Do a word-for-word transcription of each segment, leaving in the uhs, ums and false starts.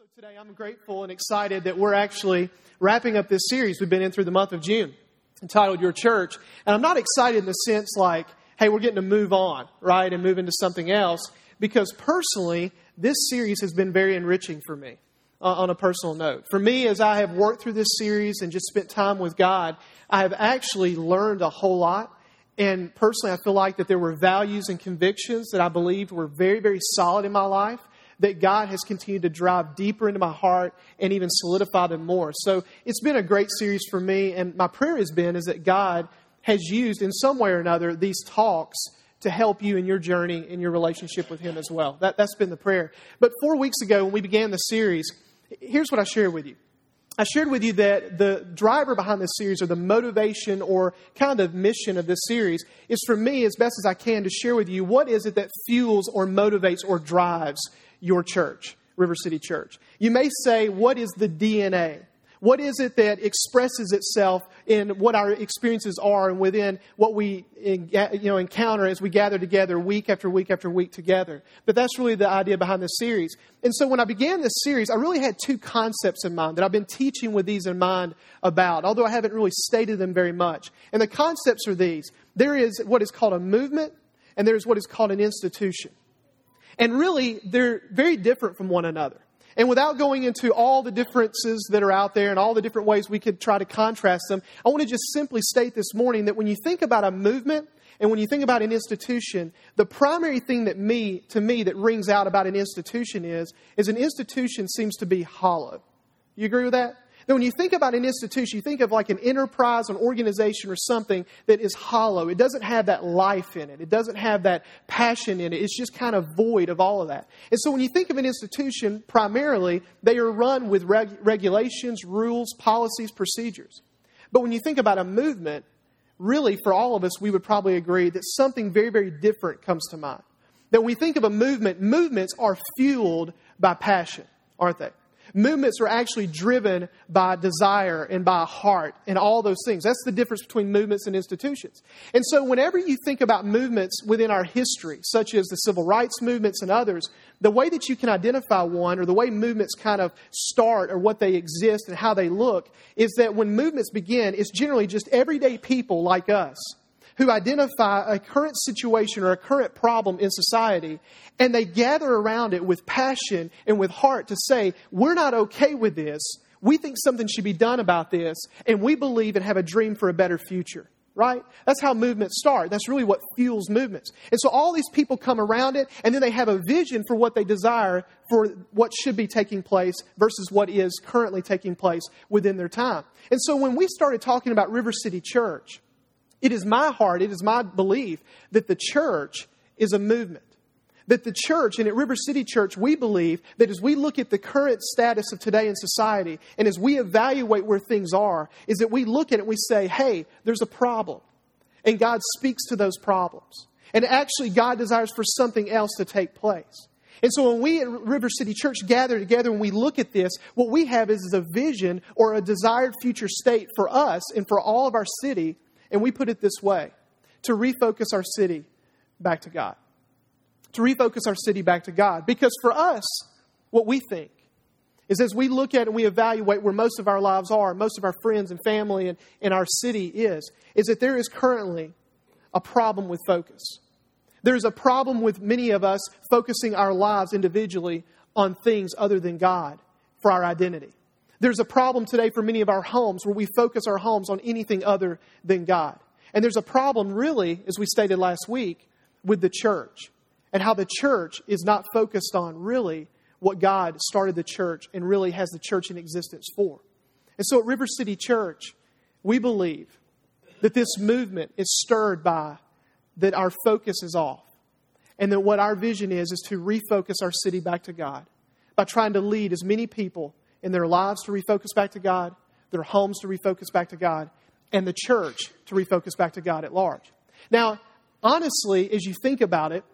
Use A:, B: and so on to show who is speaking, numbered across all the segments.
A: So today I'm grateful and excited that we're actually wrapping up this series we've been in through the month of June entitled Your Church. And I'm not excited in the sense like, hey, we're getting to move on, right, and move into something else. Because personally, this series has been very enriching for me uh, on a personal note. For me, as I have worked through this series and just spent time with God, I have actually learned a whole lot. And personally, I feel like that there were values and convictions that I believed were very, very solid in my life, that God has continued to drive deeper into my heart and even solidify them more. So it's been a great series for me. And my prayer has been is that God has used in some way or another these talks to help you in your journey, in your relationship with Him as well. That, that's been the prayer. But four weeks ago when we began the series, here's what I shared with you. I shared with you that the driver behind this series, or the motivation or kind of mission of this series, is for me, as best as I can, to share with you what is it that fuels or motivates or drives your church, River City Church. You may say, what is the D N A? What is it that expresses itself in what our experiences are and within what we you know, encounter as we gather together week after week after week together? But that's really the idea behind this series. And so when I began this series, I really had two concepts in mind that I've been teaching with these in mind about, although I haven't really stated them very much. And the concepts are these. There is what is called a movement, and there is what is called an institution. And really, they're very different from one another. And without going into all the differences that are out there and all the different ways we could try to contrast them, I want to just simply state this morning that when you think about a movement and when you think about an institution, the primary thing that me, to me, that rings out about an institution is, is an institution seems to be hollow. You agree with that? That when you think about an institution, you think of like an enterprise, an organization, or something that is hollow. It doesn't have that life in it. It doesn't have that passion in it. It's just kind of void of all of that. And so when you think of an institution, primarily, they are run with reg- regulations, rules, policies, procedures. But when you think about a movement, really, for all of us, we would probably agree that something very, very different comes to mind. That when we think of a movement, movements are fueled by passion, aren't they? Movements are actually driven by desire and by heart and all those things. That's the difference between movements and institutions. And so whenever you think about movements within our history, such as the civil rights movements and others, the way that you can identify one, or the way movements kind of start, or what they exist and how they look, is that when movements begin, it's generally just everyday people like us who identify a current situation or a current problem in society, and they gather around it with passion and with heart to say, we're not okay with this. We think something should be done about this, and we believe and have a dream for a better future. Right? That's how movements start. That's really what fuels movements. And so all these people come around it, and then they have a vision for what they desire for what should be taking place versus what is currently taking place within their time. And so when we started talking about River City Church, it is my heart, it is my belief that the church is a movement. That the church, and at River City Church, we believe that as we look at the current status of today in society, and as we evaluate where things are, is that we look at it and we say, hey, there's a problem. And God speaks to those problems. And actually, God desires for something else to take place. And so when we at River City Church gather together and we look at this, what we have is, is a vision or a desired future state for us and for all of our city. And we put it this way, to refocus our city back to God. To refocus our city back to God. Because for us, what we think is as we look at and we evaluate where most of our lives are, most of our friends and family and, and our city is, is that there is currently a problem with focus. There's a problem with many of us focusing our lives individually on things other than God for our identity. There's a problem today for many of our homes where we focus our homes on anything other than God. And there's a problem really, as we stated last week, with the church. And how the church is not focused on really what God started the church and really has the church in existence for. And so at River City Church, we believe that this movement is stirred by that our focus is off. And that what our vision is, is to refocus our city back to God by trying to lead as many people in their lives to refocus back to God, their homes to refocus back to God, and the church to refocus back to God at large. Now, honestly, as you think about it,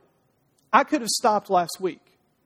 A: I could have stopped last week.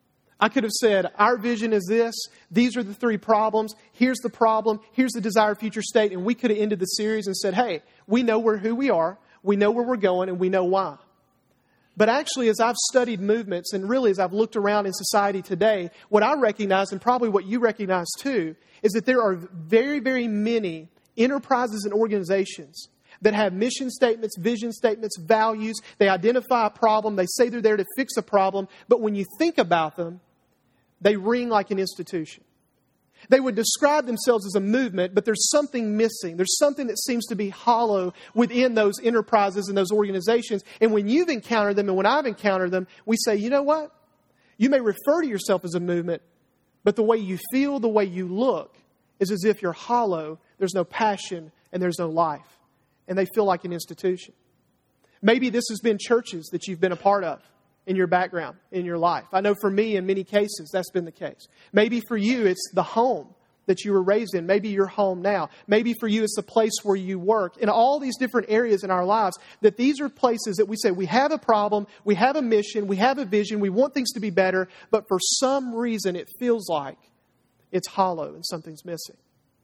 A: I could have said, our vision is this. These are the three problems. Here's the problem. Here's the desired future state. And we could have ended the series and said, hey, we know where, who we are. We know where we're going, and we know why. But actually, as I've studied movements and really as I've looked around in society today, what I recognize, and probably what you recognize too, is that there are very, very many enterprises and organizations that have mission statements, vision statements, values. They identify a problem. They say they're there to fix a problem. But when you think about them, they ring like an institution. They would describe themselves as a movement, but there's something missing. There's something that seems to be hollow within those enterprises and those organizations. And when you've encountered them and when I've encountered them, we say, you know what? You may refer to yourself as a movement, but the way you feel, the way you look, is as if you're hollow. There's no passion and there's no life. And they feel like an institution. Maybe this has been churches that you've been a part of in your background, in your life. I know for me, in many cases, that's been the case. Maybe for you, it's the home that you were raised in. Maybe your home now. Maybe for you, it's the place where you work. In all these different areas in our lives, that these are places that we say we have a problem, we have a mission, we have a vision, we want things to be better, but for some reason, it feels like it's hollow and something's missing.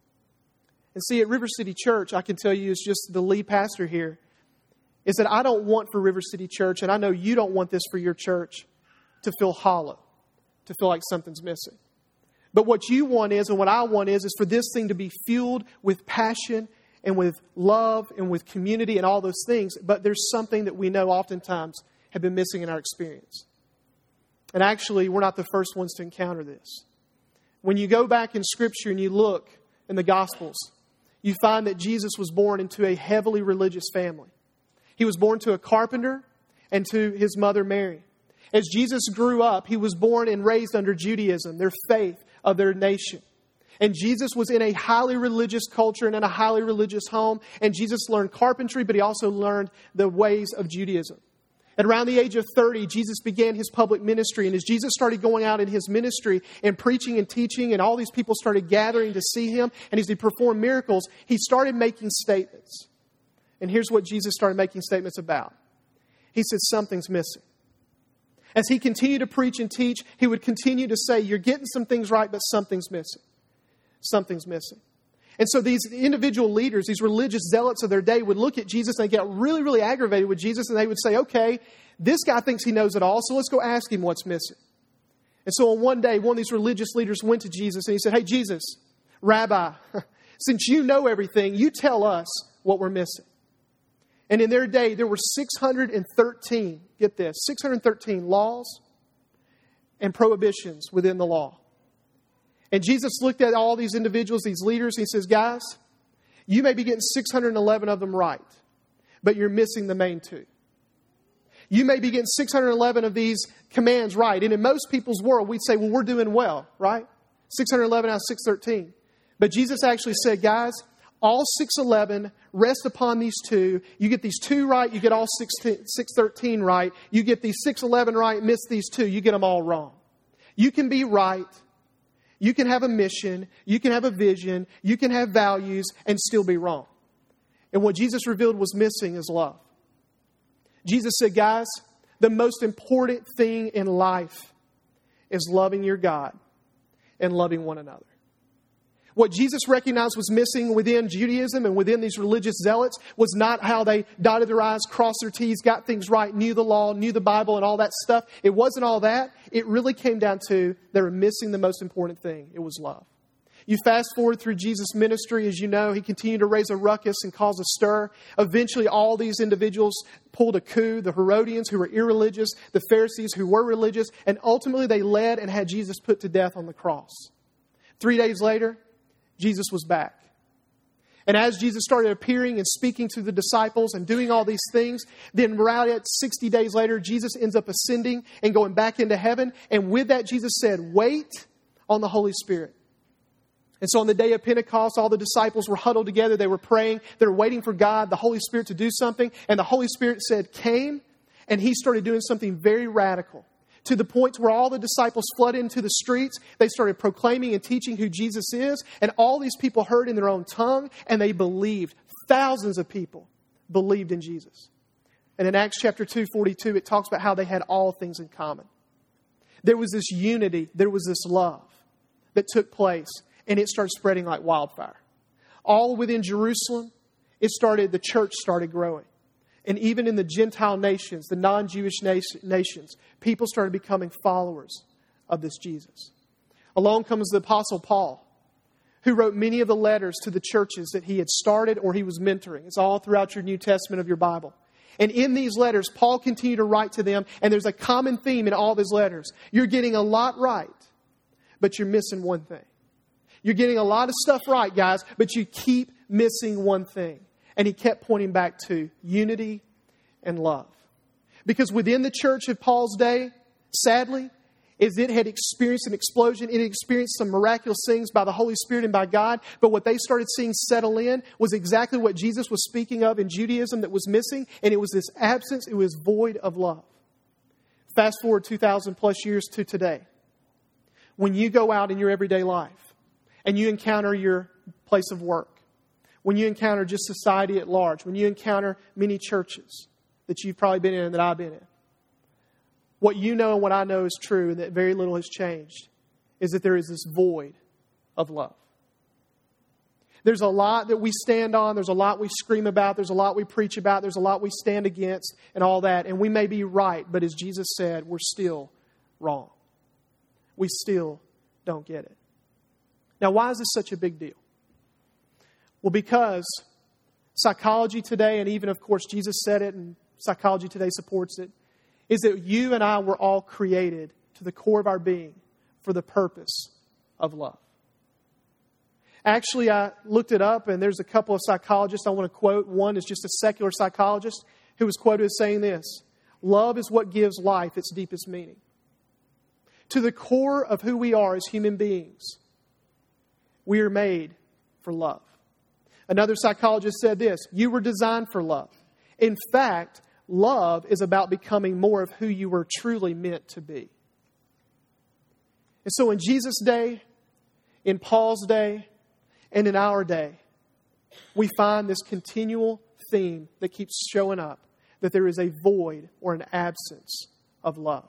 A: And see, at River City Church, I can tell you as just the lead pastor here, is that I don't want for River City Church, and I know you don't want this for your church, to feel hollow, to feel like something's missing. But what you want is, and what I want is, is for this thing to be fueled with passion and with love and with community and all those things. But there's something that we know oftentimes have been missing in our experience. And actually, we're not the first ones to encounter this. When you go back in Scripture and you look in the Gospels, you find that Jesus was born into a heavily religious family. He was born to a carpenter and to his mother Mary. As Jesus grew up, he was born and raised under Judaism, their faith of their nation. And Jesus was in a highly religious culture and in a highly religious home. And Jesus learned carpentry, but he also learned the ways of Judaism. At around the age of thirty, Jesus began his public ministry. And as Jesus started going out in his ministry and preaching and teaching, and all these people started gathering to see him, and as he performed miracles, he started making statements. And here's what Jesus started making statements about. He said, something's missing. As he continued to preach and teach, he would continue to say, you're getting some things right, but something's missing. Something's missing. And so these individual leaders, these religious zealots of their day would look at Jesus and they get really, really aggravated with Jesus. And they would say, okay, this guy thinks he knows it all, so let's go ask him what's missing. And so on one day, one of these religious leaders went to Jesus and he said, hey, Jesus, Rabbi, since you know everything, you tell us what we're missing. And in their day, there were six hundred thirteen, get this, six hundred thirteen laws and prohibitions within the law. And Jesus looked at all these individuals, these leaders, and he says, guys, you may be getting six hundred eleven of them right, but you're missing the main two. You may be getting six hundred eleven of these commands right. And in most people's world, we'd say, well, we're doing well, right? six hundred eleven out of six hundred thirteen. But Jesus actually said, guys, all six hundred eleven rest upon these two. You get these two right, you get all six hundred thirteen right. You get these six hundred eleven right, miss these two, you get them all wrong. You can be right. You can have a mission. You can have a vision. You can have values and still be wrong. And what Jesus revealed was missing is love. Jesus said, guys, the most important thing in life is loving your God and loving one another. What Jesus recognized was missing within Judaism and within these religious zealots was not how they dotted their I's, crossed their T's, got things right, knew the law, knew the Bible and all that stuff. It wasn't all that. It really came down to they were missing the most important thing. It was love. You fast forward through Jesus' ministry, as you know, he continued to raise a ruckus and cause a stir. Eventually, all these individuals pulled a coup. The Herodians, who were irreligious, the Pharisees, who were religious, and ultimately they led and had Jesus put to death on the cross. Three days later, Jesus was back. And as Jesus started appearing and speaking to the disciples and doing all these things, then right at sixty days later, Jesus ends up ascending and going back into heaven. And with that, Jesus said, wait on the Holy Spirit. And so on the day of Pentecost, all the disciples were huddled together. They were praying. They were waiting for God, the Holy Spirit, to do something. And the Holy Spirit said, came, and he started doing something very radical. To the point where all the disciples flooded into the streets. They started proclaiming and teaching who Jesus is. And all these people heard in their own tongue. And they believed. Thousands of people believed in Jesus. And in Acts chapter two, forty-two, it talks about how they had all things in common. There was this unity. There was this love that took place. And it started spreading like wildfire. All within Jerusalem, it started, the church started growing. And even in the Gentile nations, the non-Jewish nations, people started becoming followers of this Jesus. Along comes the Apostle Paul, who wrote many of the letters to the churches that he had started or he was mentoring. It's all throughout your New Testament of your Bible. And in these letters, Paul continued to write to them, and there's a common theme in all of his letters. You're getting a lot right, but you're missing one thing. You're getting a lot of stuff right, guys, but you keep missing one thing. And he kept pointing back to unity and love. Because within the church of Paul's day, sadly, is it had experienced an explosion. It had experienced some miraculous things by the Holy Spirit and by God. But what they started seeing settle in was exactly what Jesus was speaking of in Judaism that was missing. And it was this absence. It was void of love. Fast forward two thousand plus years to today. When you go out in your everyday life and you encounter your place of work, when you encounter just society at large, when you encounter many churches that you've probably been in and that I've been in, what you know and what I know is true, and that very little has changed, is that there is this void of love. There's a lot that we stand on. There's a lot we scream about. There's a lot we preach about. There's a lot we stand against and all that. And we may be right, but as Jesus said, we're still wrong. We still don't get it. Now, why is this such a big deal? Well, because psychology today, and even, of course, Jesus said it, and psychology today supports it, is that you and I were all created to the core of our being for the purpose of love. Actually, I looked it up, and there's a couple of psychologists I want to quote. One is just a secular psychologist who was quoted as saying this: love is what gives life its deepest meaning. To the core of who we are as human beings, we are made for love. Another psychologist said this: you were designed for love. In fact, love is about becoming more of who you were truly meant to be. And so in Jesus' day, in Paul's day, and in our day, we find this continual theme that keeps showing up, that there is a void or an absence of love.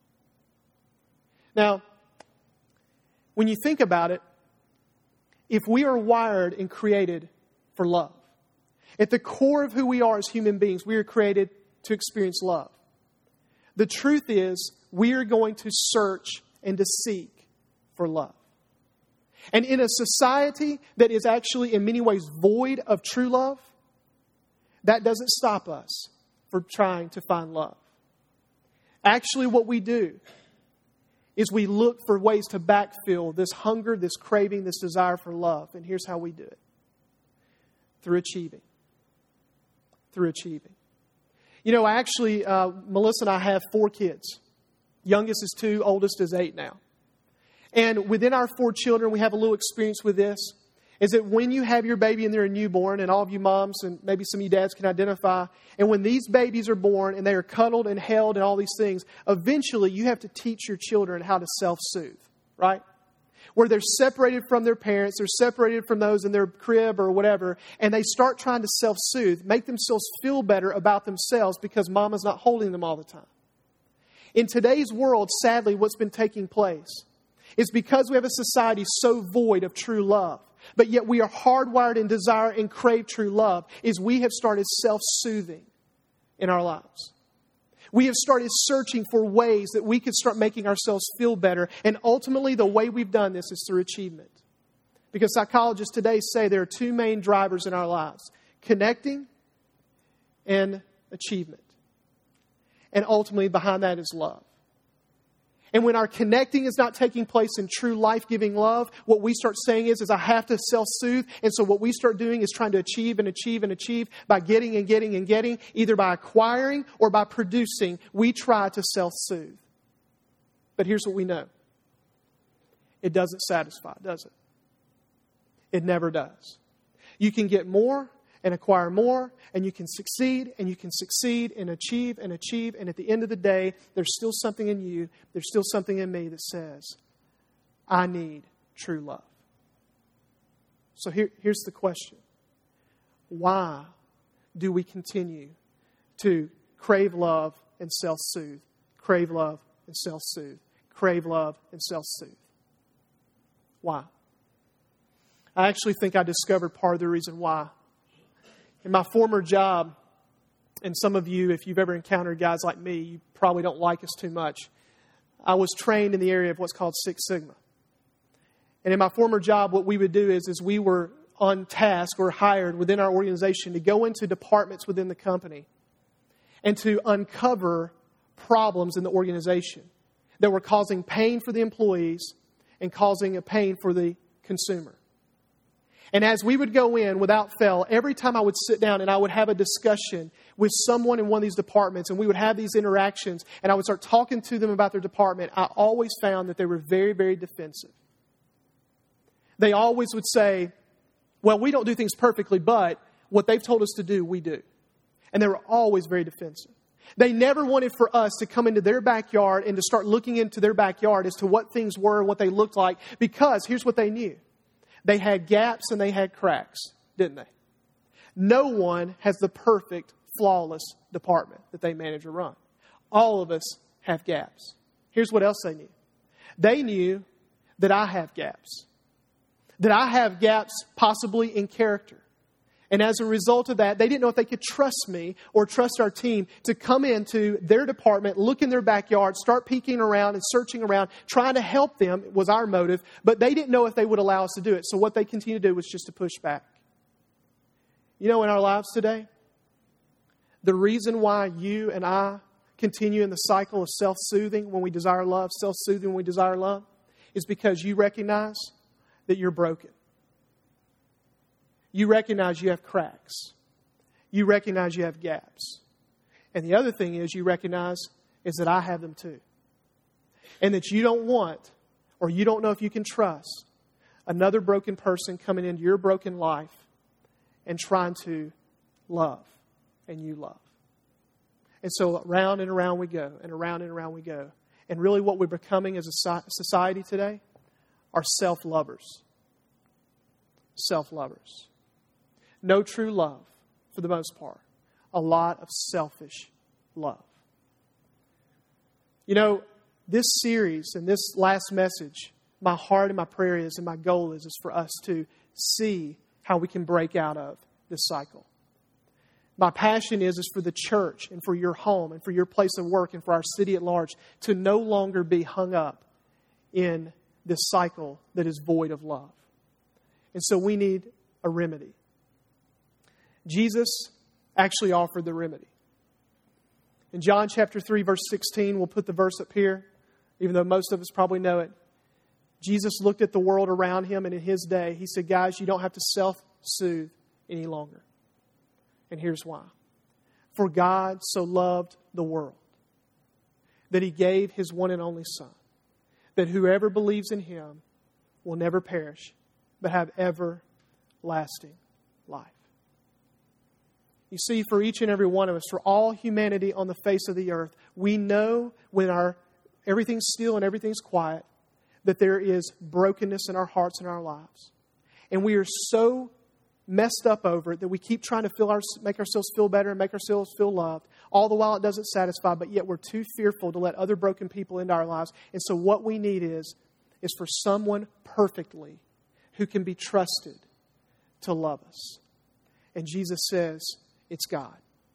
A: Now, when you think about it, if we are wired and created for love, at the core of who we are as human beings, we are created to experience love. The truth is, we are going to search and to seek for love. And in a society that is actually in many ways void of true love, that doesn't stop us from trying to find love. Actually, what we do is we look for ways to backfill this hunger, this craving, this desire for love. And here's how we do it. Through achieving. Through achieving. You know, actually, uh, Melissa and I have four kids. Youngest is two, oldest is eight now. And within our four children, we have a little experience with this, is that when you have your baby and they're a newborn, and all of you moms and maybe some of you dads can identify, and when these babies are born and they are cuddled and held and all these things, eventually you have to teach your children how to self-soothe, right? Where they're separated from their parents, they're separated from those in their crib or whatever, and they start trying to self-soothe, make themselves feel better about themselves because mama's not holding them all the time. In today's world, sadly, what's been taking place is because we have a society so void of true love, but yet we are hardwired in desire and crave true love, is we have started self-soothing in our lives. We have started searching for ways that we could start making ourselves feel better. And ultimately, the way we've done this is through achievement. Because psychologists today say there are two main drivers in our lives: connecting and achievement. And ultimately, behind that is love. And when our connecting is not taking place in true life-giving love, what we start saying is, is I have to self-soothe. And so what we start doing is trying to achieve and achieve and achieve by getting and getting and getting, either by acquiring or by producing. We try to self-soothe. But here's what we know. It doesn't satisfy, does it? It never does. You can get more and acquire more, and you can succeed, and you can succeed and achieve and achieve, and at the end of the day, there's still something in you, there's still something in me that says, I need true love. So here, here's the question. Why do we continue to crave love and self-soothe, crave love and self-soothe, crave love and self-soothe? Why? I actually think I discovered part of the reason why. In my former job, and some of you, if you've ever encountered guys like me, you probably don't like us too much. I was trained in the area of what's called Six Sigma. And in my former job, what we would do is, is we were on task or hired within our organization to go into departments within the company and to uncover problems in the organization that were causing pain for the employees and causing a pain for the consumer. And as we would go in without fail, every time I would sit down and I would have a discussion with someone in one of these departments, and we would have these interactions, and I would start talking to them about their department, I always found that they were very, very defensive. They always would say, well, we don't do things perfectly, but what they've told us to do, we do. And they were always very defensive. They never wanted for us to come into their backyard and to start looking into their backyard as to what things were and what they looked like, because here's what they knew. They had gaps and they had cracks, didn't they? No one has the perfect, flawless department that they manage or run. All of us have gaps. Here's what else they knew. They knew that I have gaps. That I have gaps possibly in character. And as a result of that, they didn't know if they could trust me or trust our team to come into their department, look in their backyard, start peeking around and searching around, trying to help them was our motive. But they didn't know if they would allow us to do it. So what they continued to do was just to push back. You know, in our lives today, the reason why you and I continue in the cycle of self-soothing when we desire love, self-soothing when we desire love, is because you recognize that you're broken. You recognize you have cracks. You recognize you have gaps. And the other thing is you recognize is that I have them too. And that you don't want, or you don't know if you can trust, another broken person coming into your broken life and trying to love, and you love. And so around and around we go, and around and around we go. And really what we're becoming as a society today are self-lovers. Self-lovers. No true love, for the most part. A lot of selfish love. You know, this series and this last message, my heart and my prayer is, and my goal is, is for us to see how we can break out of this cycle. My passion is, is for the church and for your home and for your place of work and for our city at large to no longer be hung up in this cycle that is void of love. And so we need a remedy. Jesus actually offered the remedy. In John chapter three, verse sixteen, we'll put the verse up here, even though most of us probably know it. Jesus looked at the world around him, and in his day, he said, guys, you don't have to self-soothe any longer. And here's why. For God so loved the world that he gave his one and only Son, that whoever believes in him will never perish, but have everlasting life. You see, for each and every one of us, for all humanity on the face of the earth, we know when our everything's still and everything's quiet, that there is brokenness in our hearts and our lives. And we are so messed up over it that we keep trying to feel our, make ourselves feel better and make ourselves feel loved. All the while it doesn't satisfy, but yet we're too fearful to let other broken people into our lives. And so what we need is, is for someone perfectly who can be trusted to love us. And Jesus says, it's God.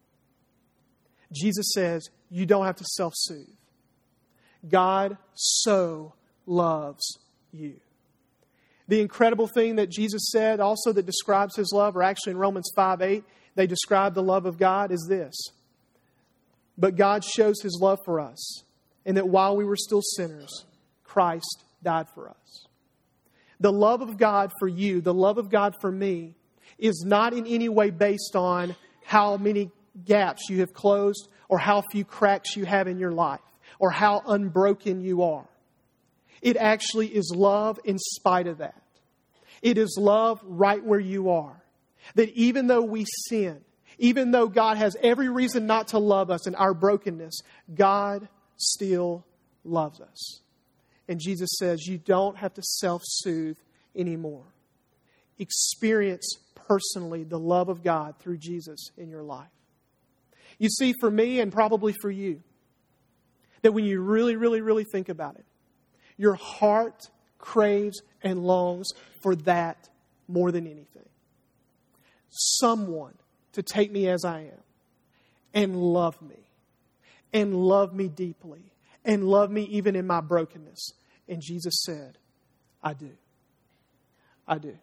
A: Jesus says, you don't have to self-soothe. God so loves you. The incredible thing that Jesus said also that describes his love, or actually in Romans five eight, they describe the love of God is this. But God shows his love for us, and that while we were still sinners, Christ died for us. The love of God for you, the love of God for me, is not in any way based on how many gaps you have closed or how few cracks you have in your life or how unbroken you are. It actually is love in spite of that. It is love right where you are. That even though we sin, even though God has every reason not to love us in our brokenness, God still loves us. And Jesus says, you don't have to self-soothe anymore. Experience personally the love of God through Jesus in your life. You see, for me and probably for you, that when you really, really, really think about it, your heart craves and longs for that more than anything. Someone to take me as I am and love me. And love me deeply. And love me even in my brokenness. And Jesus said, I do. I do.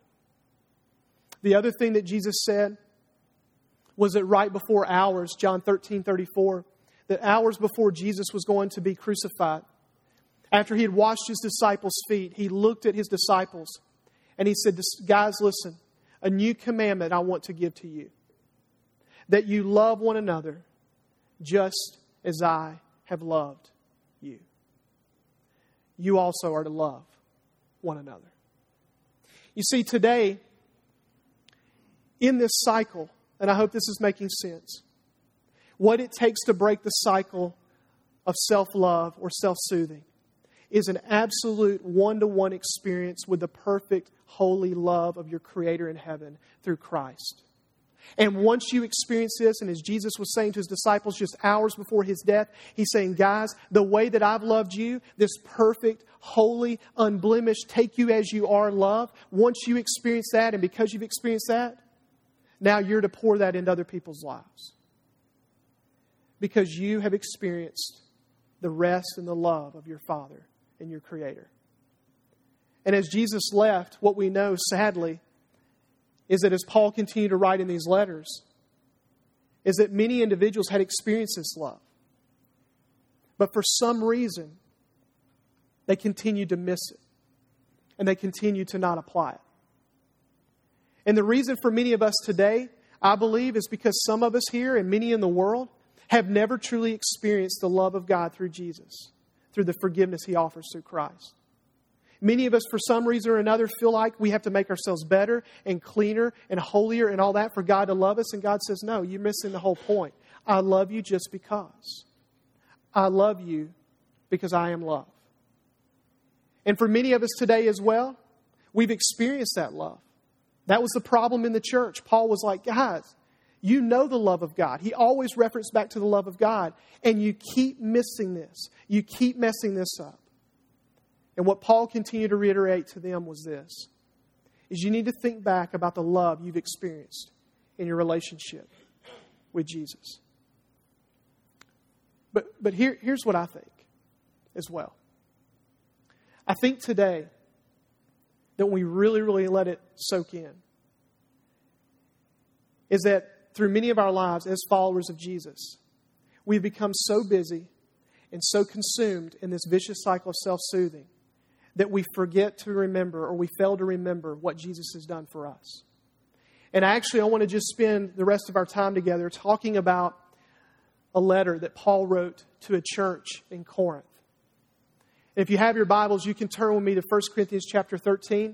A: The other thing that Jesus said was that right before hours, John thirteen thirty-four, that hours before Jesus was going to be crucified, after he had washed his disciples' feet, he looked at his disciples and he said, guys, listen, a new commandment I want to give to you. That you love one another just as I have loved you. You also are to love one another. You see, today, in this cycle, and I hope this is making sense, what it takes to break the cycle of self-love or self-soothing is an absolute one-to-one experience with the perfect, holy love of your Creator in heaven through Christ. And once you experience this, and as Jesus was saying to his disciples just hours before his death, he's saying, guys, the way that I've loved you, this perfect, holy, unblemished, take you as you are love, once you experience that, and because you've experienced that, now you're to pour that into other people's lives. Because you have experienced the rest and the love of your Father and your Creator. And as Jesus left, what we know, sadly, is that as Paul continued to write in these letters, is that many individuals had experienced this love. But for some reason, they continued to miss it. And they continued to not apply it. And the reason for many of us today, I believe, is because some of us here and many in the world have never truly experienced the love of God through Jesus, through the forgiveness He offers through Christ. Many of us, for some reason or another, feel like we have to make ourselves better and cleaner and holier and all that for God to love us. And God says, no, you're missing the whole point. I love you just because. I love you because I am love. And for many of us today as well, we've experienced that love. That was the problem in the church. Paul was like, guys, you know the love of God. He always referenced back to the love of God. And you keep missing this. You keep messing this up. And what Paul continued to reiterate to them was this, is you need to think back about the love you've experienced in your relationship with Jesus. But but here, here's what I think as well. I think today that we really, really let it soak in is that through many of our lives as followers of Jesus, we've become so busy and so consumed in this vicious cycle of self-soothing that we forget to remember or we fail to remember what Jesus has done for us. And actually, I want to just spend the rest of our time together talking about a letter that Paul wrote to a church in Corinth. And if you have your Bibles, you can turn with me to First Corinthians chapter thirteen.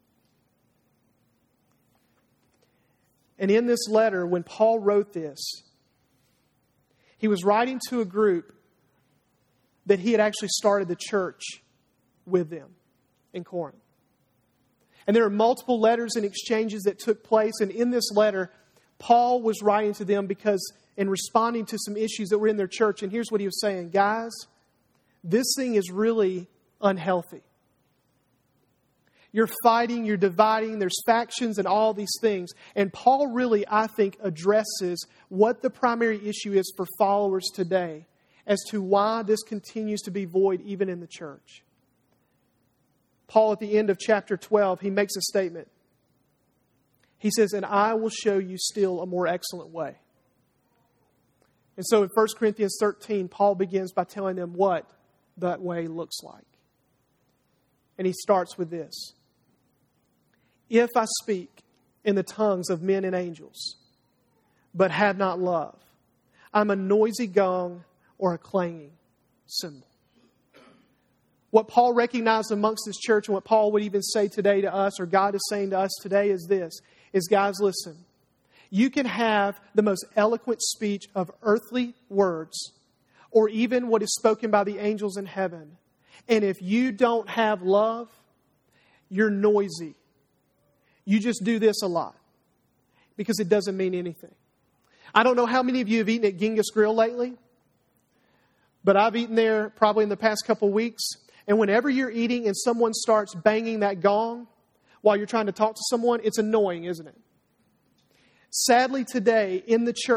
A: And in this letter, when Paul wrote this, he was writing to a group that he had actually started the church with them in Corinth. And there are multiple letters and exchanges that took place. And in this letter, Paul was writing to them because in responding to some issues that were in their church. And here's what he was saying. Guys, this thing is really unhealthy. You're fighting, you're dividing, there's factions and all these things. And Paul really, I think, addresses what the primary issue is for followers today as to why this continues to be void even in the church. Paul, at the end of chapter twelve, he makes a statement. He says, and I will show you still a more excellent way. And so in First Corinthians thirteen, Paul begins by telling them what that way looks like. And he starts with this. If I speak in the tongues of men and angels, but have not love, I'm a noisy gong or a clanging cymbal. What Paul recognized amongst this church and what Paul would even say today to us, or God is saying to us today, is this, is guys, listen. You can have the most eloquent speech of earthly words, or even what is spoken by the angels in heaven. And if you don't have love, you're noisy. You just do this a lot because it doesn't mean anything. I don't know how many of you have eaten at Genghis Grill lately, but I've eaten there probably in the past couple weeks. And whenever you're eating and someone starts banging that gong while you're trying to talk to someone, it's annoying, isn't it? Sadly, today in the church,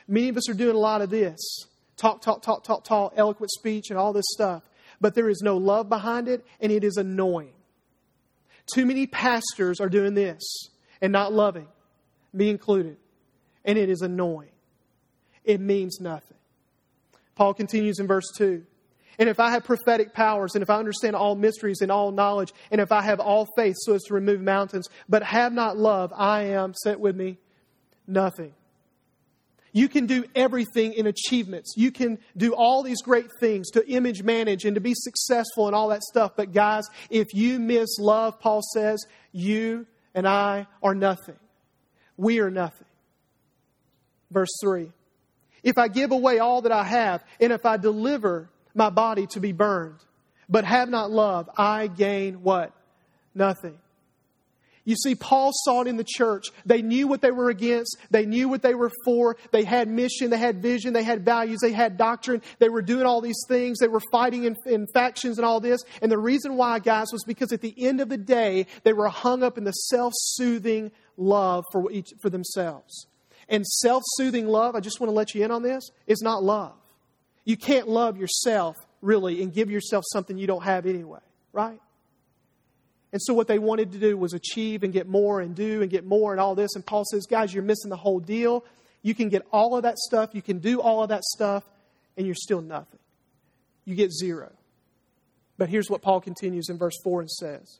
A: Many of us are doing a lot of this. Talk, talk, talk, talk, talk, eloquent speech and all this stuff. But there is no love behind it, and it is annoying. Too many pastors are doing this and not loving, me included. And it is annoying. It means nothing. Paul continues in verse two. And if I have prophetic powers, and if I understand all mysteries and all knowledge, and if I have all faith so as to remove mountains, but have not love, I am, say it with me, nothing. You can do everything in achievements. You can do all these great things to image manage and to be successful and all that stuff. But guys, if you miss love, Paul says, you and I are nothing. We are nothing. Verse three. If I give away all that I have, and if I deliver my body to be burned, but have not love, I gain what? Nothing. You see, Paul saw it in the church. They knew what they were against. They knew what they were for. They had mission. They had vision. They had values. They had doctrine. They were doing all these things. They were fighting in, in factions and all this. And the reason why, guys, was because at the end of the day, they were hung up in the self-soothing love for each, for themselves. And self-soothing love, I just want to let you in on this, is not love. You can't love yourself, really, and give yourself something you don't have anyway, right? And so what they wanted to do was achieve and get more and do and get more and all this. And Paul says, guys, you're missing the whole deal. You can get all of that stuff. You can do all of that stuff, and you're still nothing. You get zero. But here's what Paul continues in verse four and says.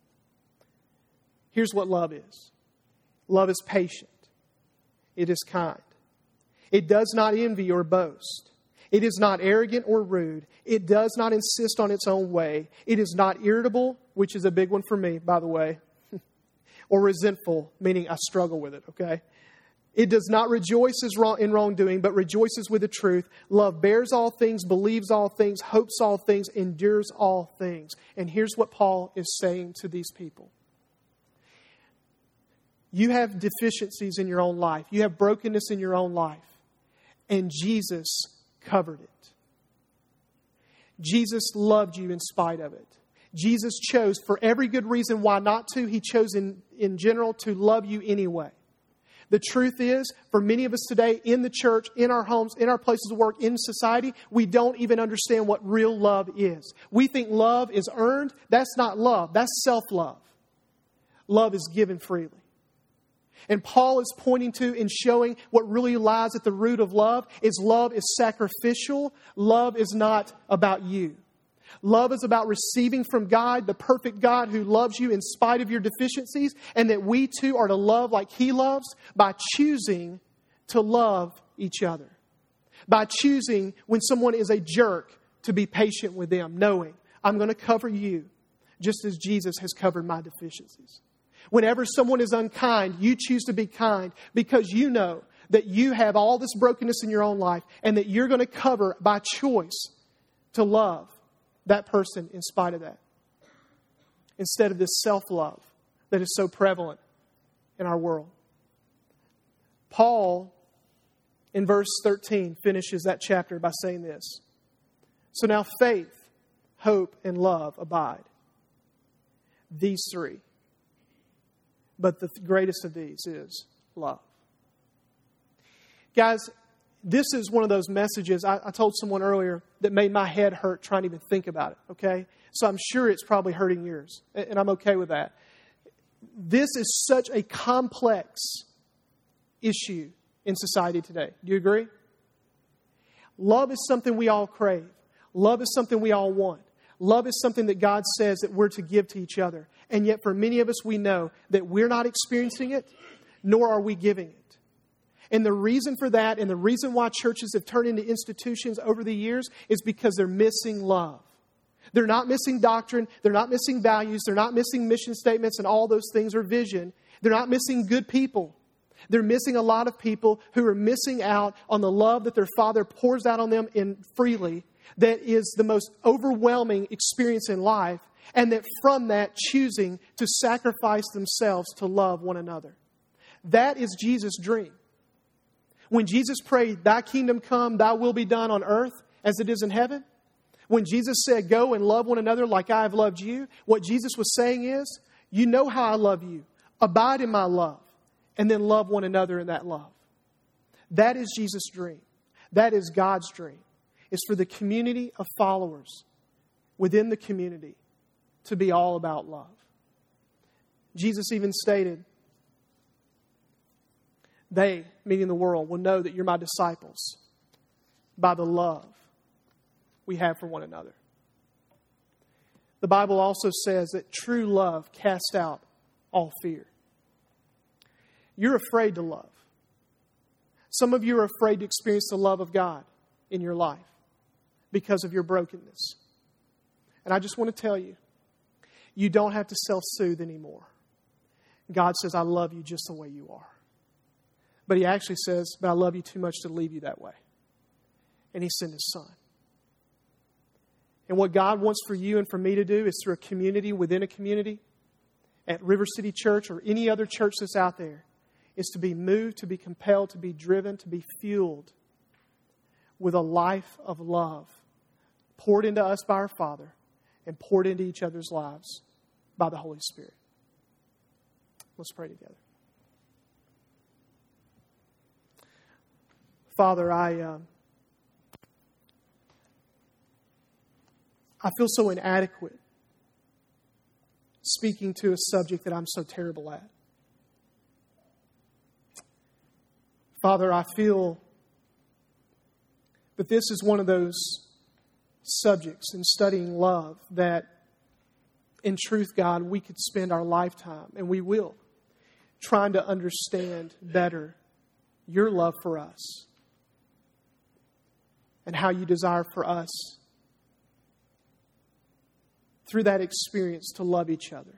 A: Here's what love is. Love is patient. It is kind. It does not envy or boast. It is not arrogant or rude. It does not insist on its own way. It is not irritable, which is a big one for me, by the way, or resentful, meaning I struggle with it, okay? It does not rejoice in wrongdoing, but rejoices with the truth. Love bears all things, believes all things, hopes all things, endures all things. And here's what Paul is saying to these people. You have deficiencies in your own life. You have brokenness in your own life. And Jesus covered it. Jesus loved you in spite of it. Jesus chose, for every good reason why not to, He chose in, in general to love you anyway. The truth is, for many of us today, in the church, in our homes, in our places of work, in society, we don't even understand what real love is. We think love is earned. That's not love. That's self-love. Love is given freely. And Paul is pointing to and showing what really lies at the root of love is love is sacrificial. Love is not about you. Love is about receiving from God, the perfect God who loves you in spite of your deficiencies, and that we too are to love like He loves by choosing to love each other. By choosing when someone is a jerk to be patient with them, knowing I'm going to cover you just as Jesus has covered my deficiencies. Whenever someone is unkind, you choose to be kind because you know that you have all this brokenness in your own life and that you're going to cover by choice to love that person in spite of that. Instead of this self-love that is so prevalent in our world. Paul, in verse thirteen, finishes that chapter by saying this. So now faith, hope, and love abide. These three. But the greatest of these is love. Guys, this is one of those messages I, I told someone earlier that made my head hurt trying to even think about it, okay? So I'm sure it's probably hurting yours, and I'm okay with that. This is such a complex issue in society today. Do you agree? Love is something we all crave. Love is something we all want. Love is something that God says that we're to give to each other. And yet for many of us, we know that we're not experiencing it, nor are we giving it. And the reason for that, and the reason why churches have turned into institutions over the years, is because they're missing love. They're not missing doctrine. They're not missing values. They're not missing mission statements and all those things or vision. They're not missing good people. They're missing a lot of people who are missing out on the love that their Father pours out on them in freely. That is the most overwhelming experience in life, and that from that choosing to sacrifice themselves to love one another. That is Jesus' dream. When Jesus prayed, "Thy kingdom come, thy will be done on earth as it is in heaven." When Jesus said, "Go and love one another like I have loved you," what Jesus was saying is, you know how I love you. Abide in my love, and then love one another in that love. That is Jesus' dream. That is God's dream. It's for the community of followers within the community to be all about love. Jesus even stated, they, meaning the world, will know that you're my disciples by the love we have for one another. The Bible also says that true love casts out all fear. You're afraid to love. Some of you are afraid to experience the love of God in your life because of your brokenness. And I just want to tell you, you don't have to self-soothe anymore. God says, I love you just the way you are. But He actually says, but I love you too much to leave you that way. And He sent His Son. And what God wants for you and for me to do is through a community within a community, at River City Church or any other church that's out there, is to be moved, to be compelled, to be driven, to be fueled with a life of love poured into us by our Father and poured into each other's lives by the Holy Spirit. Let's pray together. Father, I uh, I feel so inadequate speaking to a subject that I'm so terrible at. Father, I feel that this is one of those subjects in studying love that, in truth, God, we could spend our lifetime, and we will, trying to understand better your love for us and how you desire for us, through that experience, to love each other.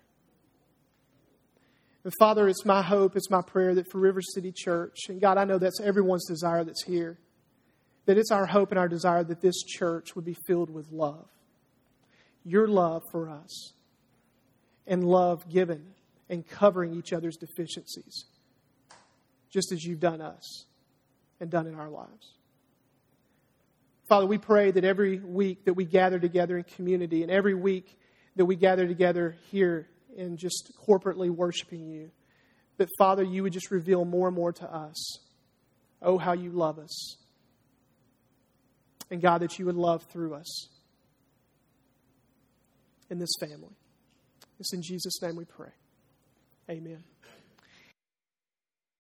A: And Father, it's my hope, it's my prayer that for River City Church, and God, I know that's everyone's desire that's here, that it's our hope and our desire that this church would be filled with love. Your love for us. And love given and covering each other's deficiencies. Just as you've done us and done in our lives. Father, we pray that every week that we gather together in community and every week that we gather together here in just corporately worshiping you, that, Father, you would just reveal more and more to us, oh, how you love us. And, God, that you would love through us in this family. It's in Jesus' name we pray. Amen.